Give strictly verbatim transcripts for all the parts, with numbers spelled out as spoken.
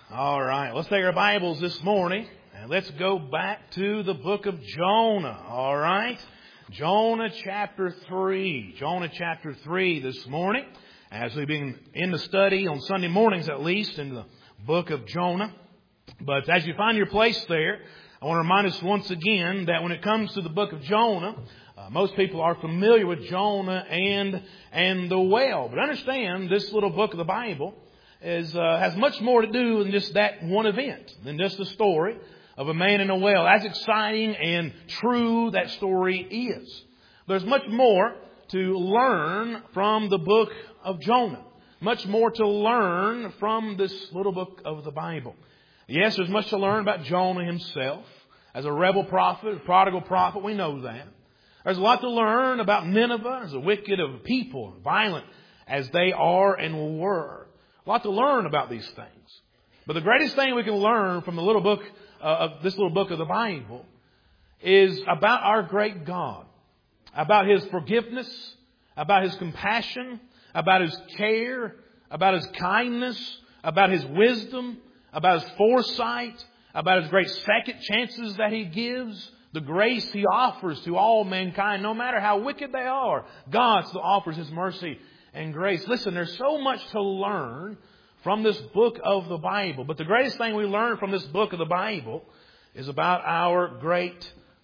All right, let's take our Bibles this morning and let's go back to the book of Jonah. All right, Jonah chapter three. Jonah chapter three this morning, as we've been in the study on Sunday mornings at least in the book of Jonah. But as you find your place there, I want to remind us once again that when it comes to the book of Jonah, uh, most people are familiar with Jonah and and the whale. But understand, this little book of the Bible is uh, has much more to do than just that one event, than just the story of a man and a whale. As exciting and true that story is, there's much more to learn from the book of Jonah. Much more to learn from this little book of the Bible. Yes, there's much to learn about Jonah himself. As a rebel prophet, a prodigal prophet, we know that. There's a lot to learn about Nineveh as a wicked of people, violent as they are and were. A lot to learn about these things. But the greatest thing we can learn from the little book uh, of this little book of the Bible is about our great God, about His forgiveness, about His compassion, about His care, about His kindness, about His wisdom, about His foresight, about His great second chances that He gives, the grace He offers to all mankind, no matter how wicked they are. God still offers His mercy and grace. Listen, there's so much to learn from this book of the Bible. But the greatest thing we learn from this book of the Bible is about our great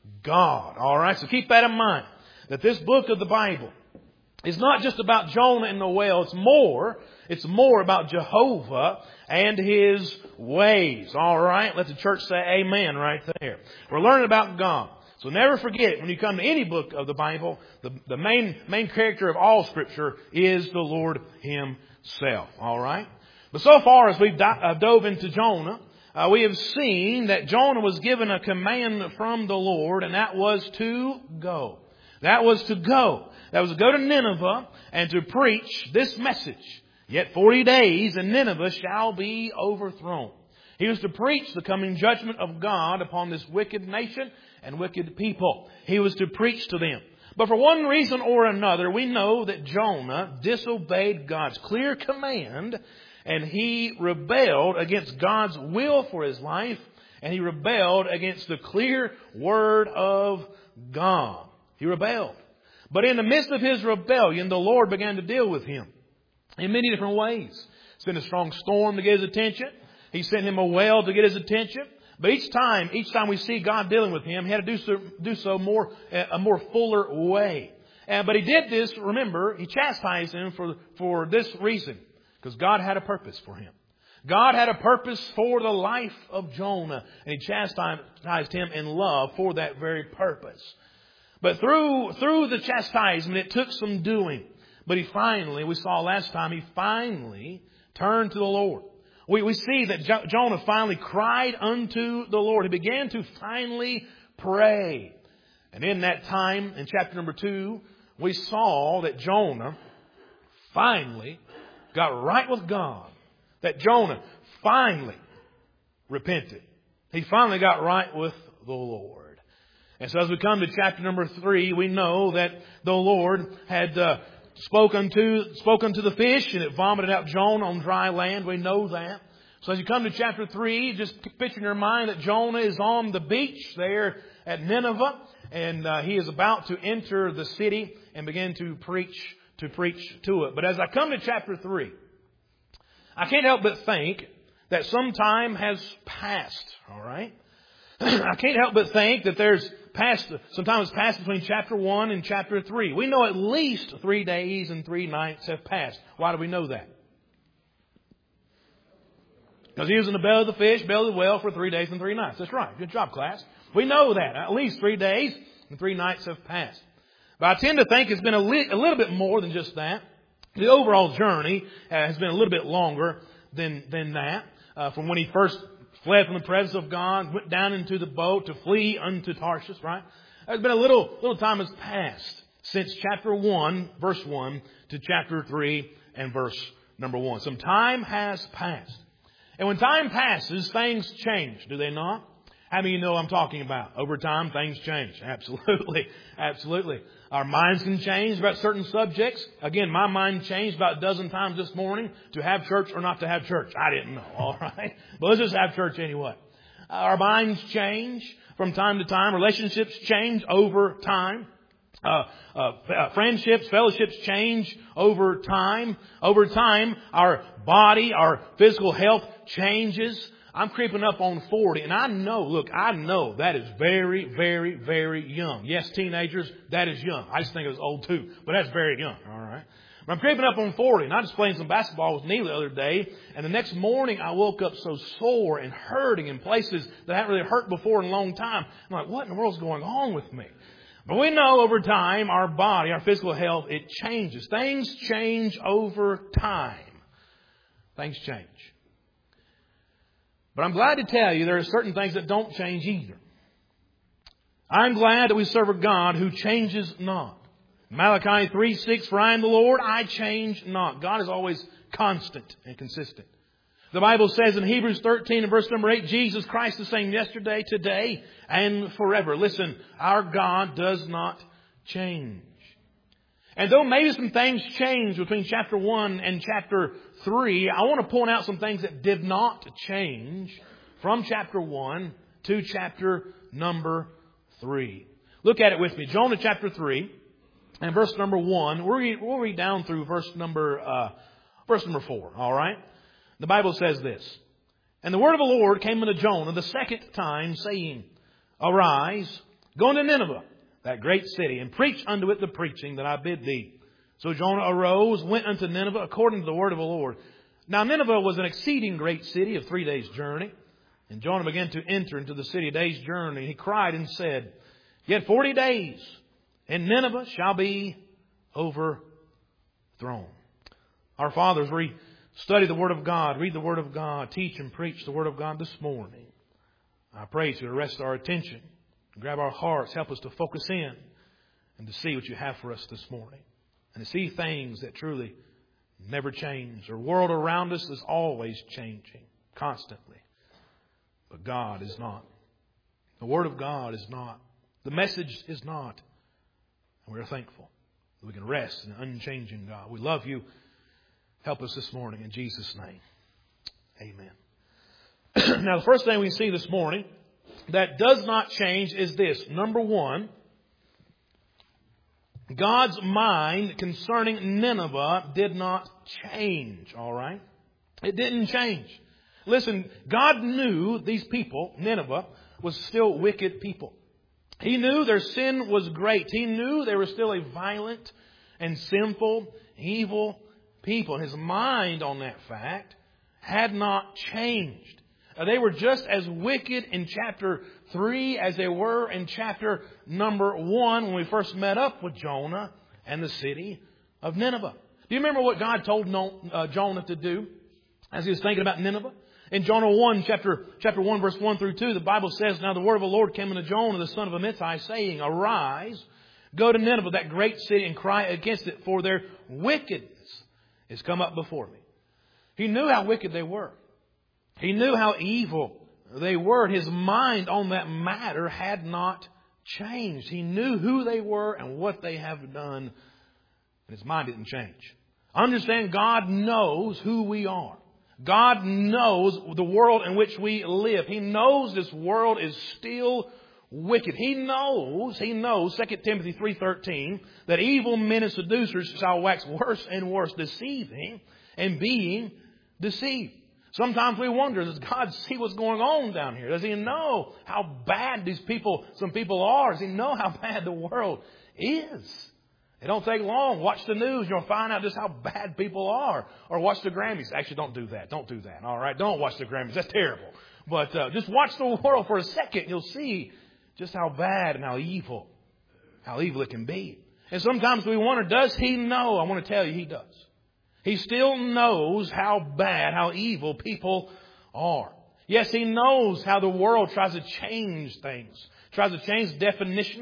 God. All right, so keep that in mind, that this book of the Bible is not just about Jonah and the whale. It's more. It's more about Jehovah and His ways. All right, let the church say amen right there. We're learning about God. So never forget, when you come to any book of the Bible, the, the main main character of all Scripture is the Lord Himself. All right? But so far as we've do, uh, dove into Jonah, uh, we have seen that Jonah was given a command from the Lord, and that was to go. That was to go. That was to go to Nineveh and to preach this message. Yet forty days and Nineveh shall be overthrown. He was to preach the coming judgment of God upon this wicked nation and wicked people. He was to preach to them. But for one reason or another, we know that Jonah disobeyed God's clear command, and he rebelled against God's will for his life, and he rebelled against the clear word of God. He rebelled. But in the midst of his rebellion, the Lord began to deal with him in many different ways. Sent a strong storm to get his attention. He sent him a whale to get his attention. But each time, each time we see God dealing with him, He had to do so, do so more, a more fuller way. And, but He did this, remember, He chastised him for, for this reason. Because God had a purpose for him. God had a purpose for the life of Jonah. And He chastised him in love for that very purpose. But through, through the chastisement, it took some doing. But he finally, we saw last time, he finally turned to the Lord. We, we see that jo- Jonah finally cried unto the Lord. He began to finally pray. And in that time, in chapter number two, we saw that Jonah finally got right with God. That Jonah finally repented. He finally got right with the Lord. And so as we come to chapter number three, we know that the Lord had uh, spoken to spoken to the fish, and it vomited out Jonah on dry land. We know that. So as you come to chapter three, just picture in your mind that Jonah is on the beach there at Nineveh, and uh, he is about to enter the city and begin to preach to preach to it. But as I come to chapter three, I can't help but think that some time has passed. All right, I can't help but think that there's Past, sometimes passed between chapter one and chapter three. We know at least three days and three nights have passed. Why do we know that? Because he was in the belly of the fish, belly of the whale for three days and three nights. That's right. Good job, class. We know that. At least three days and three nights have passed. But I tend to think it's been a, li- a little bit more than just that. The overall journey uh, has been a little bit longer than, than that. Uh, from when he first fled from the presence of God, went down into the boat to flee unto Tarshish, right? There's been a little, little time has passed since chapter one, verse one, to chapter three and verse number one. Some time has passed. And when time passes, things change, do they not? How many of you know what I'm talking about? Over time, things change. Absolutely. Absolutely. Our minds can change about certain subjects. Again, my mind changed about a dozen times this morning to have church or not to have church. I didn't know. All right. But let's just have church anyway. Our minds change from time to time. Relationships change over time. Uh, uh, uh, friendships, fellowships change over time. Over time, our body, our physical health changes. I'm creeping up on forty, and I know, look, I know that is very, very, very young. Yes, teenagers, that is young. I just think it was old too, but that's very young, all right? But I'm creeping up on forty, and I was playing some basketball with Neil the other day, and the next morning I woke up so sore and hurting in places that I haven't really hurt before in a long time. I'm like, what in the world's going on with me? But we know over time, our body, our physical health, it changes. Things change over time. Things change. But I'm glad to tell you there are certain things that don't change either. I'm glad that we serve a God who changes not. Malachi three six, for I am the Lord, I change not. God is always constant and consistent. The Bible says in Hebrews thirteen and verse number eight, Jesus Christ the same yesterday, today, and forever. Listen, our God does not change. And though maybe some things changed between chapter one and chapter three, I want to point out some things that did not change from chapter one to chapter number three. Look at it with me. Jonah chapter three and verse number one. We'll read, we'll read down through verse number, uh, verse number four. All right. The Bible says this. And the word of the Lord came unto Jonah the second time, saying, Arise, go into Nineveh, that great city, and preach unto it the preaching that I bid thee. So Jonah arose, went unto Nineveh, according to the word of the Lord. Now Nineveh was an exceeding great city of three days' journey. And Jonah began to enter into the city a day's journey. He cried and said, Yet forty days, and Nineveh shall be overthrown. Our fathers, we study the Word of God, read the Word of God, teach and preach the Word of God this morning. I pray to arrest our attention, grab our hearts, help us to focus in and to see what you have for us this morning. And to see things that truly never change. The world around us is always changing, constantly. But God is not. The Word of God is not. The message is not. And we're thankful that we can rest in an unchanging God. We love you. Help us this morning in Jesus' name. Amen. Now, the first thing we see this morning that does not change is this. Number one, God's mind concerning Nineveh did not change. All right? It didn't change. Listen, God knew these people, Nineveh, was still wicked people. He knew their sin was great. He knew they were still a violent and sinful, evil people. His mind on that fact had not changed. They were just as wicked in chapter three as they were in chapter number one when we first met up with Jonah and the city of Nineveh. Do you remember what God told Jonah to do as he was thinking about Nineveh? In Jonah one, chapter, chapter one, verse one through two, the Bible says, Now the word of the Lord came unto Jonah, the son of Amittai, saying, Arise, go to Nineveh, that great city, and cry against it, for their wickedness is come up before me. He knew how wicked they were. He knew how evil they were. His mind on that matter had not changed. He knew who they were and what they have done. And his mind didn't change. Understand, God knows who we are. God knows the world in which we live. He knows this world is still wicked. He knows, he knows, Second Timothy three thirteen, that evil men and seducers shall wax worse and worse, deceiving and being deceived. Sometimes we wonder, does God see what's going on down here? Does He know how bad these people, some people are? Does He know how bad the world is? It don't take long. Watch the news. You'll find out just how bad people are. Or watch the Grammys. Actually, don't do that. Don't do that. All right? Don't watch the Grammys. That's terrible. But uh, just watch the world for a second. You'll see just how bad and how evil, how evil it can be. And sometimes we wonder, does He know? I want to tell you, He does. He still knows how bad, how evil people are. Yes, He knows how the world tries to change things, tries to change definitions,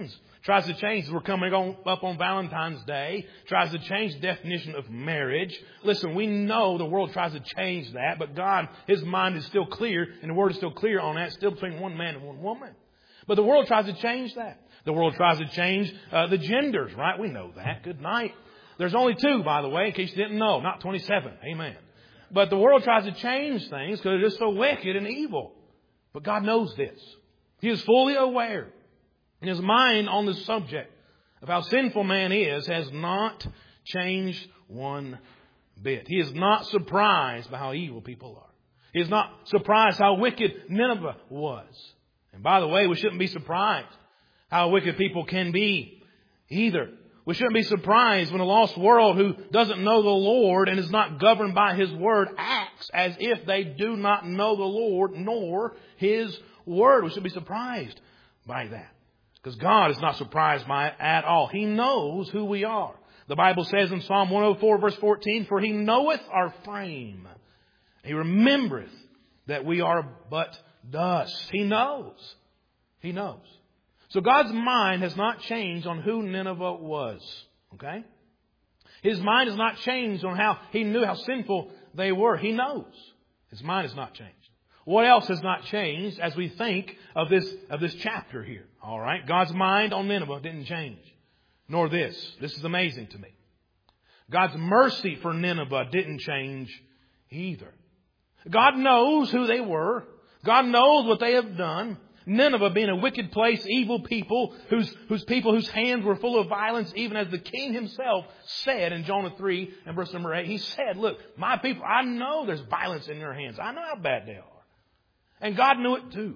Tries to change, we're coming on, up on Valentine's Day, tries to change the definition of marriage. Listen, we know the world tries to change that, but God, His mind is still clear, and the Word is still clear on that, still between one man and one woman. But the world tries to change that. The world tries to change uh, the genders, right? We know that. Good night. There's only two, by the way, in case you didn't know, not twenty-seven. Amen. But the world tries to change things because it is so wicked and evil. But God knows this. He is fully aware. And His mind on the subject of how sinful man is has not changed one bit. He is not surprised by how evil people are. He is not surprised how wicked Nineveh was. And by the way, we shouldn't be surprised how wicked people can be either. We shouldn't be surprised when a lost world who doesn't know the Lord and is not governed by His Word acts as if they do not know the Lord nor His Word. We should be surprised by that. Because God is not surprised by it at all. He knows who we are. The Bible says in Psalm one oh four verse fourteen, "For He knoweth our frame. He remembereth that we are but dust." He knows. He knows. So God's mind has not changed on who Nineveh was. Okay? His mind has not changed on how He knew how sinful they were. He knows. His mind has not changed. What else has not changed as we think of this, of this chapter here? All right. God's mind on Nineveh didn't change. Nor this. This is amazing to me. God's mercy for Nineveh didn't change either. God knows who they were. God knows what they have done. Nineveh being a wicked place, evil people, whose, whose people whose hands were full of violence, even as the king himself said in Jonah three and verse number eight. He said, look, my people, I know there's violence in their hands. I know how bad they are. And God knew it too.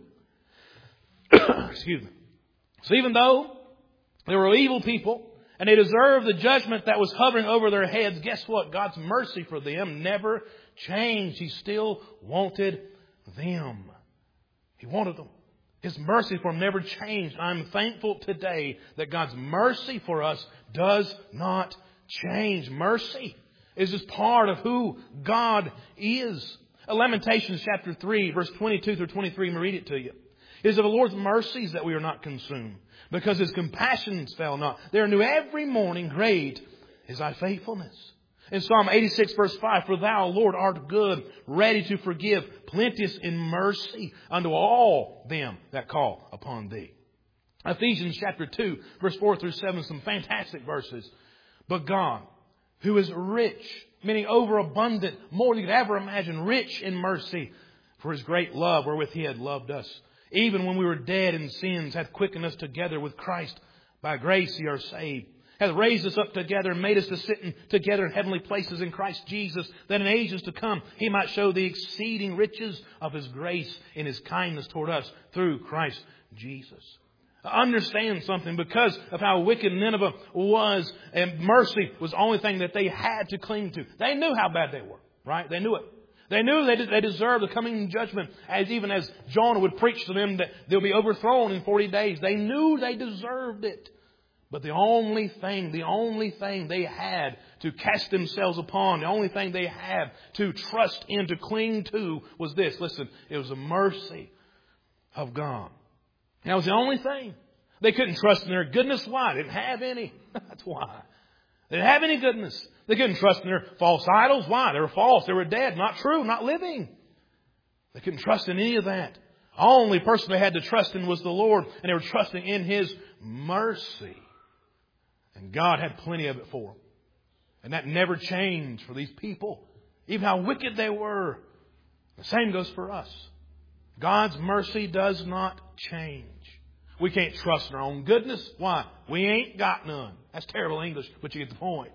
Excuse me. So even though they were evil people and they deserved the judgment that was hovering over their heads, guess what? God's mercy for them never changed. He still wanted them. He wanted them. His mercy for them never changed. I'm thankful today that God's mercy for us does not change. Mercy is just part of who God is. Lamentations chapter three, verse twenty-two through twenty-three, let me read it to you. It is of the Lord's mercies that we are not consumed, because His compassions fail not. They are new every morning. Great is Thy faithfulness. In Psalm eighty-six, verse five, "For Thou, Lord, art good, ready to forgive, plenteous in mercy unto all them that call upon Thee." Ephesians chapter two, verse four through seven, some fantastic verses. "But God, who is rich," meaning overabundant, more than you could ever imagine, rich in mercy, "for His great love wherewith He had loved us, even when we were dead in sins, hath quickened us together with Christ. By grace ye are saved. Hath raised us up together and made us to sit in, together in heavenly places in Christ Jesus, that in ages to come He might show the exceeding riches of His grace in His kindness toward us through Christ Jesus." Understand something. Because of how wicked Nineveh was, and mercy was the only thing that they had to cling to. They knew how bad they were, right? They knew it. They knew they, they deserved the coming judgment, as even as Jonah would preach to them that they'll be overthrown in forty days. They knew they deserved it. But the only thing, the only thing they had to cast themselves upon, the only thing they had to trust in, to cling to, was this. Listen, it was the mercy of God. That was the only thing. They couldn't trust in their goodness. Why? They didn't have any. That's why. They didn't have any goodness. They couldn't trust in their false idols. Why? They were false. They were dead. Not true. Not living. They couldn't trust in any of that. The only person they had to trust in was the Lord. And they were trusting in His mercy. And God had plenty of it for them. And that never changed for these people. Even how wicked they were. The same goes for us. God's mercy does not change. We can't trust in our own goodness. Why? We ain't got none. That's terrible English, but you get the point.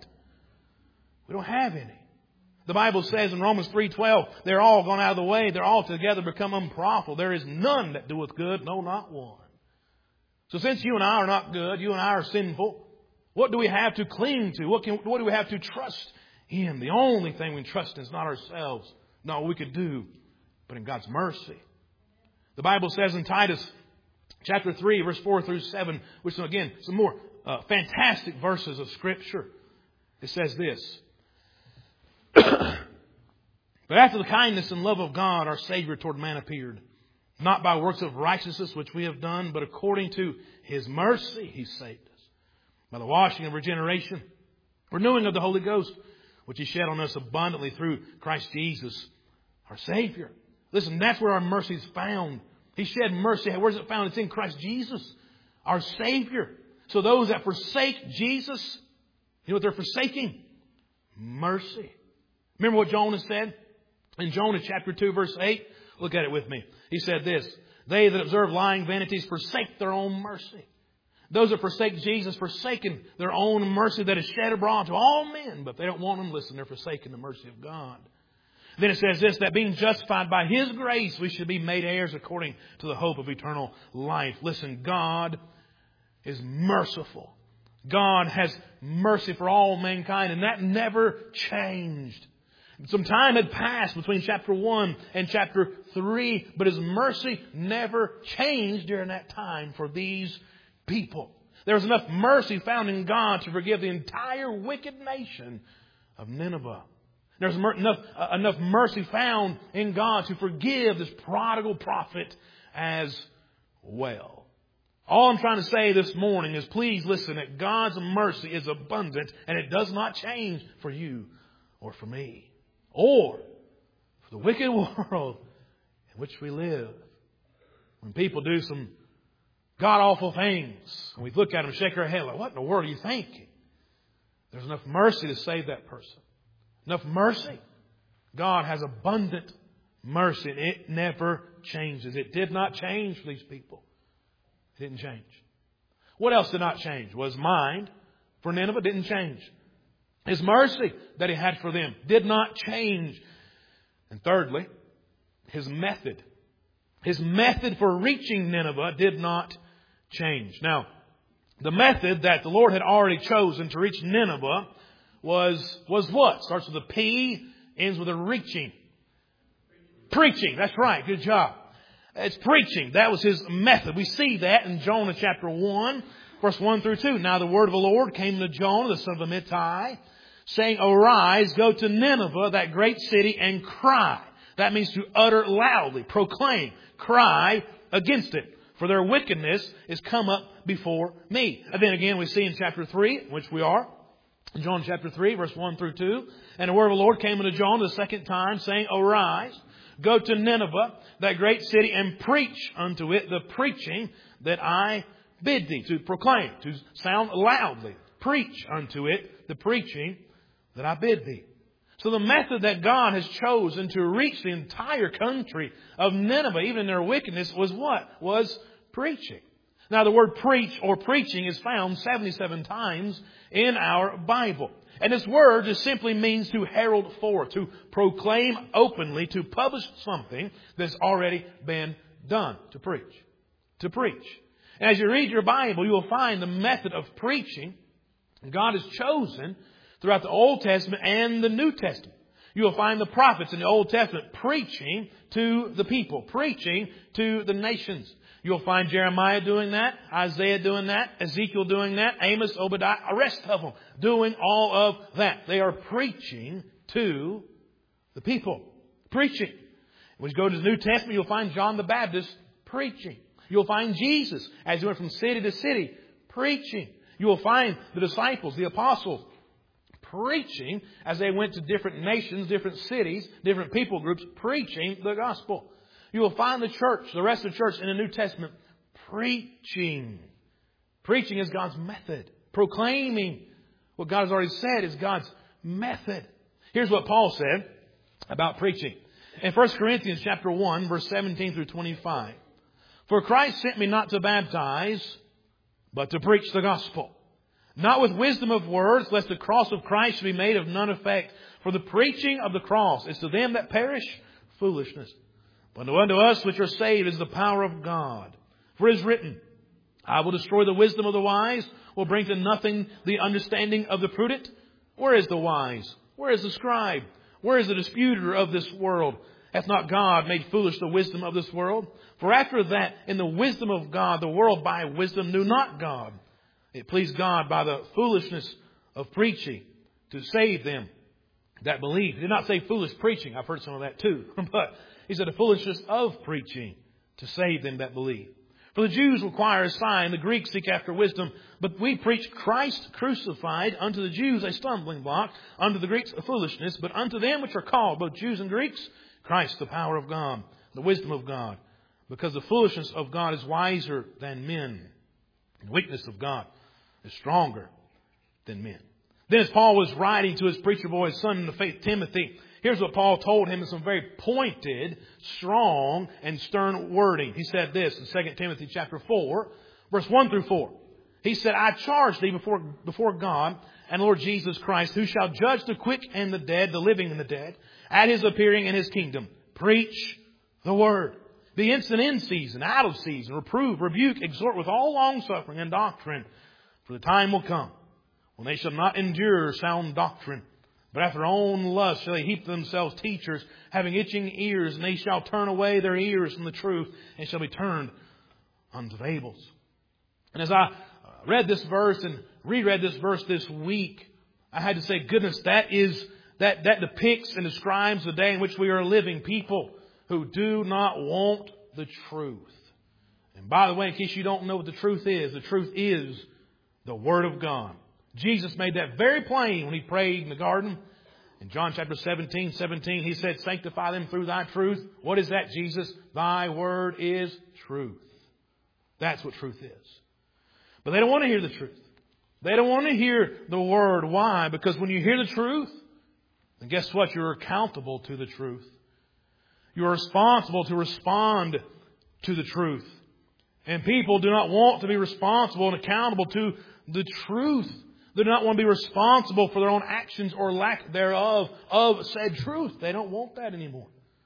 We don't have any. The Bible says in Romans three twelve, "They're all gone out of the way. They're all together become unprofitable. There is none that doeth good, no, not one." So since you and I are not good, you and I are sinful, what do we have to cling to? What, can, what do we have to trust in? The only thing we trust in is not ourselves, not what we could do, but in God's mercy. The Bible says in Titus chapter three, verse four through seven, which are, again, some more uh, fantastic verses of Scripture. It says this. "But after the kindness and love of God, our Savior toward man appeared, not by works of righteousness which we have done, but according to His mercy He saved us, by the washing of regeneration, renewing of the Holy Ghost, which He shed on us abundantly through Christ Jesus, our Savior. Listen, that's where our mercy is found. He shed mercy. Where's it found? It's in Christ Jesus, our Savior. So those that forsake Jesus, you know what they're forsaking? Mercy. Remember what Jonah said? In Jonah chapter two, verse eight. Look at it with me. He said this: they that observe lying vanities forsake their own mercy. Those that forsake Jesus, forsaken their own mercy that is shed abroad to all men. But if they don't want them, listen, they're forsaking the mercy of God. Then it says this, that being justified by His grace, we should be made heirs according to the hope of eternal life. Listen, God is merciful. God has mercy for all mankind, and that never changed. Some time had passed between chapter one and chapter three, but His mercy never changed during that time for these people. There was enough mercy found in God to forgive the entire wicked nation of Nineveh. There's enough, uh, enough mercy found in God to forgive this prodigal prophet as well. All I'm trying to say this morning is please listen that God's mercy is abundant and it does not change for you or for me or for the wicked world in which we live. When people do some god-awful things and we look at them and shake our head like, what in the world are you thinking? There's enough mercy to save that person. Enough mercy. God has abundant mercy and it never changes. It did not change for these people. It didn't change. What else did not change? Well, His mind for Nineveh didn't change. His mercy that He had for them did not change. And thirdly, His method. His method for reaching Nineveh did not change. Now, the method that the Lord had already chosen to reach Nineveh was, was what? Starts with a P, ends with a reaching. Preaching. That's right. Good job. It's preaching. That was His method. We see that in Jonah chapter one, verse one through two. Now the word of the Lord came to Jonah, the son of Amittai, saying, arise, go to Nineveh, that great city, and cry. That means to utter loudly, proclaim, cry against it. For their wickedness is come up before me. And then again we see in chapter three, which we are, in John chapter three, verse one through two. And the word of the Lord came unto Jonah the second time, saying, arise, go to Nineveh, that great city, and preach unto it the preaching that I bid thee. To proclaim, to sound loudly. Preach unto it the preaching that I bid thee. So the method that God has chosen to reach the entire country of Nineveh, even in their wickedness, was what? Was preaching. Now the word preach or preaching is found seventy-seven times in our Bible. And this word just simply means to herald forth, to proclaim openly, to publish something that's already been done. To preach. To preach. And as you read your Bible, you will find the method of preaching God has chosen throughout the Old Testament and the New Testament. You will find the prophets in the Old Testament preaching to the people, preaching to the nations. You'll find Jeremiah doing that, Isaiah doing that, Ezekiel doing that, Amos, Obadiah, the rest of them doing all of that. They are preaching to the people. Preaching. When you go to the New Testament, you'll find John the Baptist preaching. You'll find Jesus as he went from city to city preaching. You will find the disciples, the apostles, preaching as they went to different nations, different cities, different people groups, preaching the gospel. You will find the church, the rest of the church in the New Testament, preaching. Preaching is God's method. Proclaiming what God has already said is God's method. Here's what Paul said about preaching. In First Corinthians chapter one, verse seventeen through twenty-five. For Christ sent me not to baptize, but to preach the gospel. Not with wisdom of words, lest the cross of Christ should be made of none effect. For the preaching of the cross is to them that perish foolishness. But unto us which are saved is the power of God. For it is written, I will destroy the wisdom of the wise, will bring to nothing the understanding of the prudent. Where is the wise? Where is the scribe? Where is the disputer of this world? Hath not God made foolish the wisdom of this world? For after that, in the wisdom of God, the world by wisdom knew not God. It pleased God by the foolishness of preaching to save them that believe. He did not say foolish preaching. I've heard some of that too. But he said the foolishness of preaching to save them that believe. For the Jews require a sign, the Greeks seek after wisdom, but we preach Christ crucified, unto the Jews a stumbling block, unto the Greeks a foolishness, but unto them which are called, both Jews and Greeks, Christ the power of God, the wisdom of God. Because the foolishness of God is wiser than men, and the weakness of God is stronger than men. Then as Paul was writing to his preacher boy, his son in the faith, Timothy, here's what Paul told him in some very pointed, strong, and stern wording. He said this in Second Timothy chapter four, verse one through four. He said, I charge thee before, before God and Lord Jesus Christ, who shall judge the quick and the dead, the living and the dead, at his appearing in his kingdom. Preach the word. Be instant in season, out of season, reprove, rebuke, exhort with all longsuffering and doctrine. For the time will come when they shall not endure sound doctrine, but after their own lust shall they heap themselves teachers, having itching ears, and they shall turn away their ears from the truth, and shall be turned unto fables. And as I read this verse and reread this verse this week, I had to say, goodness, that is that that depicts and describes the day in which we are living. People who do not want the truth. And by the way, in case you don't know what the truth is, the truth is the Word of God. Jesus made that very plain when He prayed in the garden. In John chapter seventeen, seventeen, He said, sanctify them through Thy truth. What is that, Jesus? Thy Word is truth. That's what truth is. But they don't want to hear the truth. They don't want to hear the Word. Why? Because when you hear the truth, then guess what? You're accountable to the truth. You're responsible to respond to the truth. And people do not want to be responsible and accountable to the truth. They do not want to be responsible for their own actions or lack thereof of said truth. They don't want that anymore.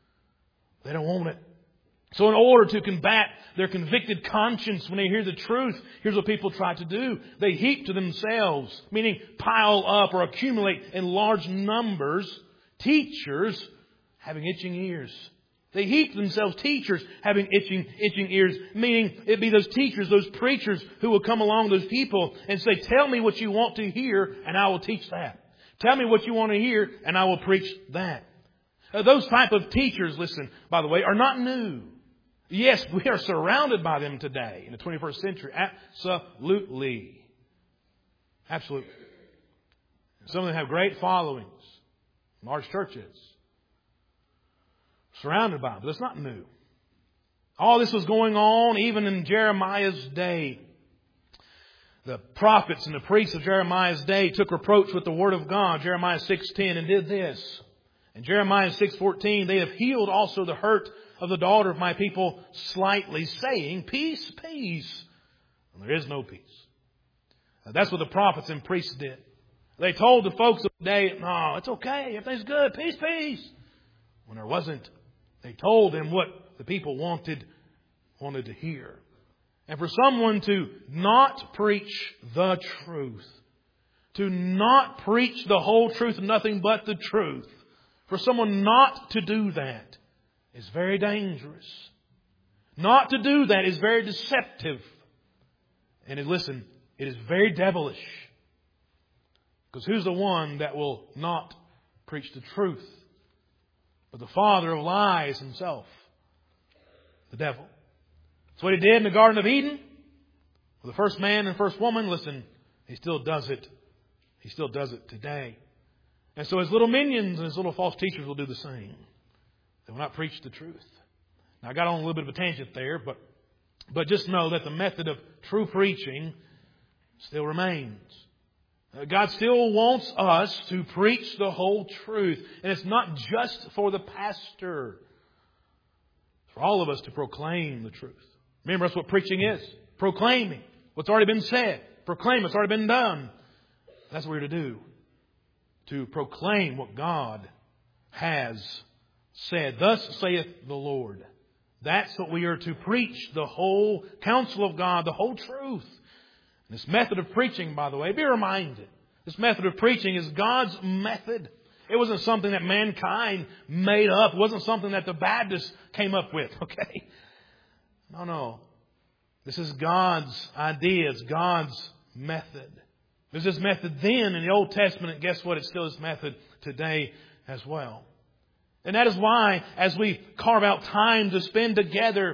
They don't want it. So in order to combat their convicted conscience when they hear the truth, here's what people try to do. They heap to themselves, meaning pile up or accumulate in large numbers, teachers having itching ears. They heap themselves teachers having itching, itching ears, meaning it'd be those teachers, those preachers who will come along, those people, and say, tell me what you want to hear and I will teach that. Tell me what you want to hear and I will preach that. Uh, those type of teachers, listen, by the way, are not new. Yes, we are surrounded by them today in the twenty-first century. Absolutely. Absolutely. Some of them have great followings, large churches. Surrounded by them, but it's not new. All this was going on even in Jeremiah's day. The prophets and the priests of Jeremiah's day took reproach with the word of God, Jeremiah six ten, and did this. In Jeremiah six fourteen, they have healed also the hurt of the daughter of my people slightly, saying, peace, peace. And there is no peace. Now, that's what the prophets and priests did. They told the folks of the day, no, it's okay, everything's good, peace, peace. When there wasn't. They told them what the people wanted, wanted to hear. And for someone to not preach the truth, to not preach the whole truth and nothing but the truth, for someone not to do that is very dangerous. Not to do that is very deceptive. And it, listen, it is very devilish. Because who's the one that will not preach the truth? But the father of lies himself, the devil. That's what he did in the Garden of Eden. With the first man and first woman, listen, he still does it. He still does it today. And so his little minions and his little false teachers will do the same. They will not preach the truth. Now I got on a little bit of a tangent there, but, but just know that the method of true preaching still remains. God still wants us to preach the whole truth. And it's not just for the pastor. It's for all of us to proclaim the truth. Remember, that's what preaching is. Proclaiming what's already been said. Proclaim what's already been done. That's what we're to do. To proclaim what God has said. Thus saith the Lord. That's what we are to preach. The whole counsel of God. The whole truth. This method of preaching, by the way, be reminded, this method of preaching is God's method. It wasn't something that mankind made up. It wasn't something that the Baptists came up with, okay? No, no. This is God's idea. It's God's method. There's this method then in the Old Testament, and guess what? It's still this method today as well. And that is why, as we carve out time to spend together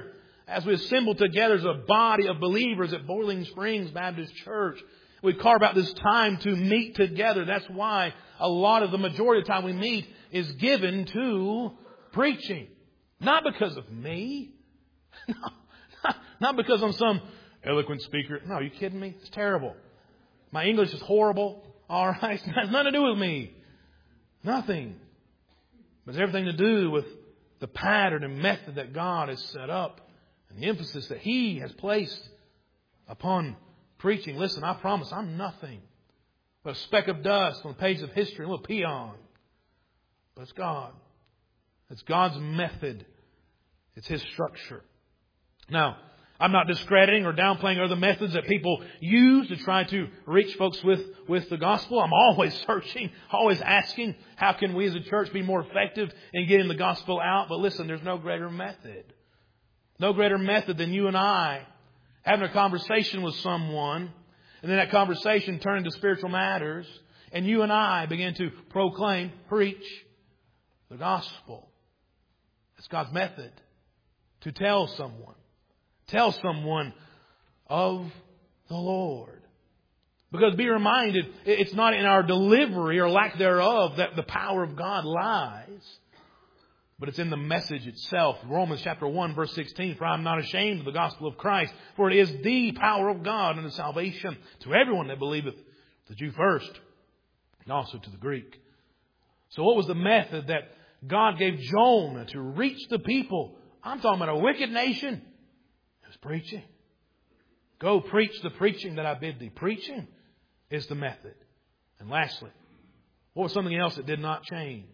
as we assemble together as a body of believers at Boiling Springs Baptist Church, we carve out this time to meet together. That's why a lot of the majority of the time we meet is given to preaching. Not because of me. No, not, not because I'm some eloquent speaker. No, are you kidding me? It's terrible. My English is horrible. All right. It has nothing to do with me. Nothing. But it's everything to do with the pattern and method that God has set up and the emphasis that He has placed upon preaching. Listen, I promise I'm nothing but a speck of dust on the page of history, a little peon. But it's God. It's God's method. It's His structure. Now, I'm not discrediting or downplaying other methods that people use to try to reach folks with, with the gospel. I'm always searching, always asking, how can we as a church be more effective in getting the gospel out? But listen, there's no greater method. No greater method than you and I having a conversation with someone, and then that conversation turned into spiritual matters, and you and I begin to proclaim, preach the gospel. It's God's method to tell someone. Tell someone of the Lord. Because be reminded, it's not in our delivery or lack thereof that the power of God lies, but it's in the message itself. Romans chapter one verse sixteen, for I am not ashamed of the gospel of Christ, for it is the power of God unto salvation to everyone that believeth, the Jew first, and also to the Greek. So what was the method that God gave Jonah to reach the people? I'm talking about a wicked nation. It was preaching. Go preach the preaching that I bid thee. Preaching is the method. And lastly, what was something else that did not change?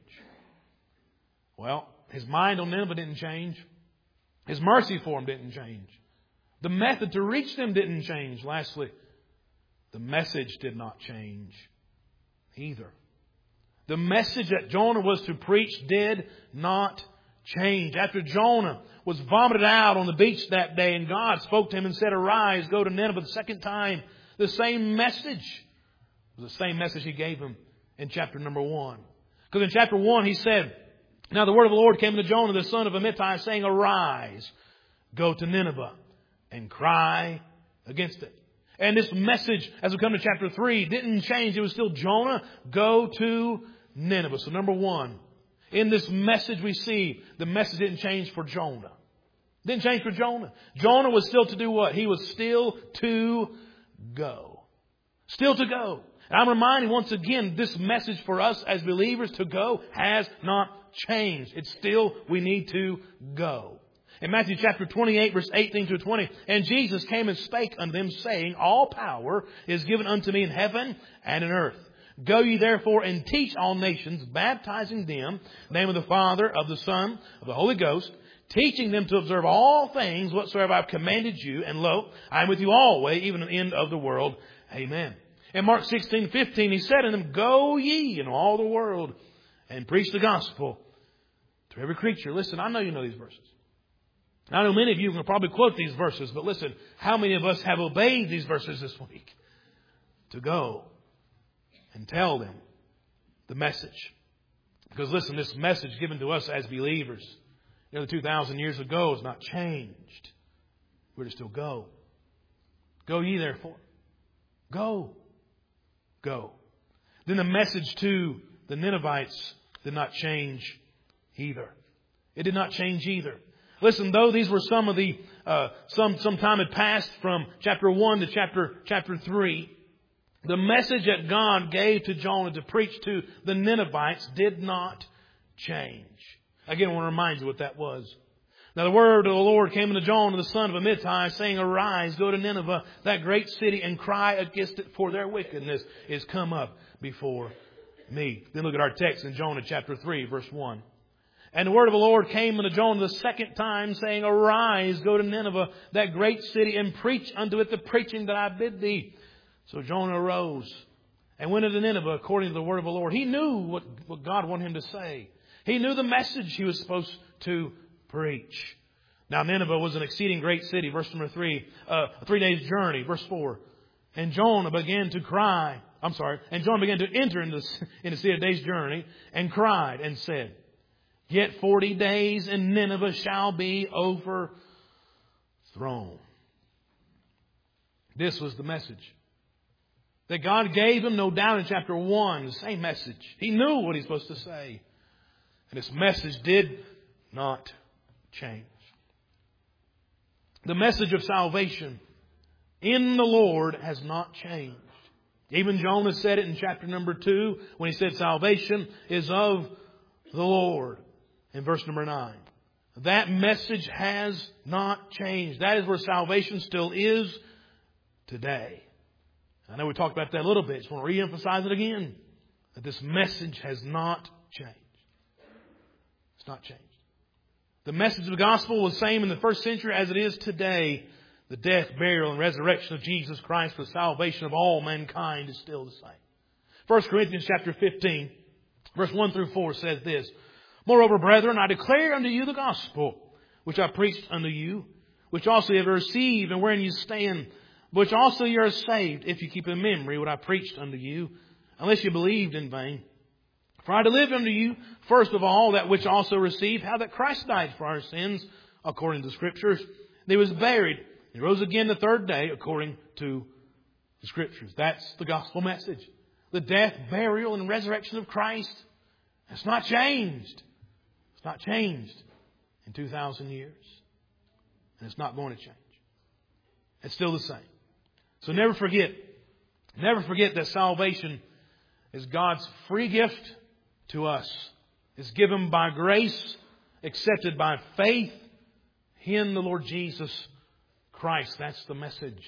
Well, his mind on Nineveh didn't change. His mercy for them didn't change. The method to reach them didn't change. Lastly, the message did not change either. The message that Jonah was to preach did not change. After Jonah was vomited out on the beach that day and God spoke to him and said, arise, go to Nineveh the second time, the same message was the same message He gave him in chapter number one. Because in chapter one He said, now the word of the Lord came to Jonah, the son of Amittai, saying, arise, go to Nineveh and cry against it. And this message, as we come to chapter three, didn't change. It was still Jonah, go to Nineveh. So number one, in this message we see the message didn't change for Jonah. Didn't change for Jonah. Jonah was still to do what? He was still to go. Still to go. And I'm reminding once again, this message for us as believers to go has not changed. It's still we need to go. In Matthew chapter twenty-eight, verse eighteen to twenty, and Jesus came and spake unto them, saying, all power is given unto me in heaven and in earth. Go ye therefore and teach all nations, baptizing them in the name of the Father, of the Son, of the Holy Ghost, teaching them to observe all things whatsoever I have commanded you. And lo, I am with you always, even to the end of the world. Amen. In Mark sixteen fifteen, He said unto them, go ye into all the world and preach the gospel to every creature. Listen, I know you know these verses. I know many of you can probably quote these verses, but listen, how many of us have obeyed these verses this week? To go and tell them the message. Because listen, this message given to us as believers nearly two thousand years ago has not changed. We're to still go. Go ye therefore. Go. Go. Then the message to the Ninevites did not change either. It did not change either. Listen, though these were some of the, uh, some, some time had passed from chapter one to chapter, chapter three, the message that God gave to Jonah to preach to the Ninevites did not change. Again, I want to remind you what that was. Now the word of the Lord came unto Jonah, the son of Amittai, saying, arise, go to Nineveh, that great city, and cry against it, for their wickedness is come up before me. Then look at our text in Jonah chapter three, verse one. And the word of the Lord came unto Jonah the second time, saying, arise, go to Nineveh, that great city, and preach unto it the preaching that I bid thee. So Jonah arose and went into Nineveh according to the word of the Lord. He knew what, what God wanted him to say. He knew the message he was supposed to preach. Now Nineveh was an exceeding great city. Verse number three, uh, a three days journey. Verse four. And Jonah began to cry. I'm sorry. And Jonah began to enter into, into the city a day's journey and cried and said, yet forty days and Nineveh shall be overthrown. throne. This was the message that God gave him, no doubt, in chapter one. The same message. He knew what he's supposed to say. And this message did not change. The message of salvation in the Lord has not changed. Even Jonah said it in chapter number two when he said salvation is of the Lord in verse number nine. That message has not changed. That is where salvation still is today. I know we talked about that a little bit. Just want to re-emphasize it again. That this message has not changed. It's not changed. The message of the gospel was the same in the first century as it is today. The death, burial, and resurrection of Jesus Christ for the salvation of all mankind is still the same. First Corinthians chapter fifteen, verse one through four says this. Moreover, brethren, I declare unto you the gospel, which I preached unto you, which also you have received, and wherein you stand, which also you are saved, if you keep in memory what I preached unto you, unless you believed in vain. For I delivered unto you, first of all, that which also received, how that Christ died for our sins, according to the Scriptures. And he was buried, and rose again the third day, according to the Scriptures. That's the gospel message. The death, burial, and resurrection of Christ. It's not changed. It's not changed in two thousand years. And it's not going to change. It's still the same. So never forget, never forget that salvation is God's free gift to us. It's given by grace, accepted by faith in the Lord Jesus Christ. That's the message.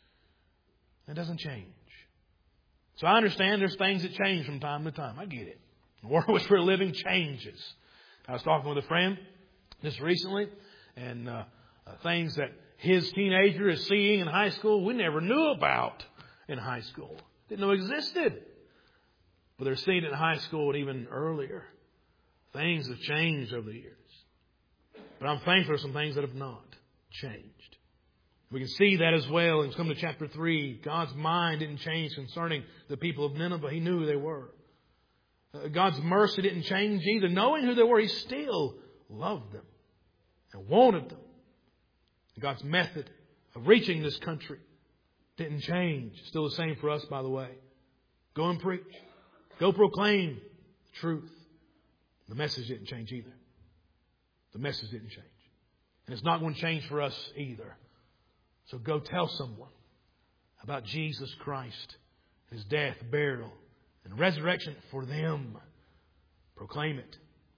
It doesn't change. So I understand there's things that change from time to time. I get it. The world in which we're living changes. I was talking with a friend just recently, and uh, uh, things that his teenager is seeing in high school we never knew about in high school. Didn't know existed. But they're seeing it in high school and even earlier. Things have changed over the years. But I'm thankful for some things that have not changed. We can see that as well. And come to chapter three. God's mind didn't change concerning the people of Nineveh. He knew who they were. Uh, God's mercy didn't change either. Knowing who they were, He still loved them and wanted them. And God's method of reaching this country didn't change. Still the same for us, by the way. Go and preach. Go proclaim the truth. The message didn't change either. The message didn't change. And it's not going to change for us either. So go tell someone about Jesus Christ, His death, burial, and resurrection for them. Proclaim it.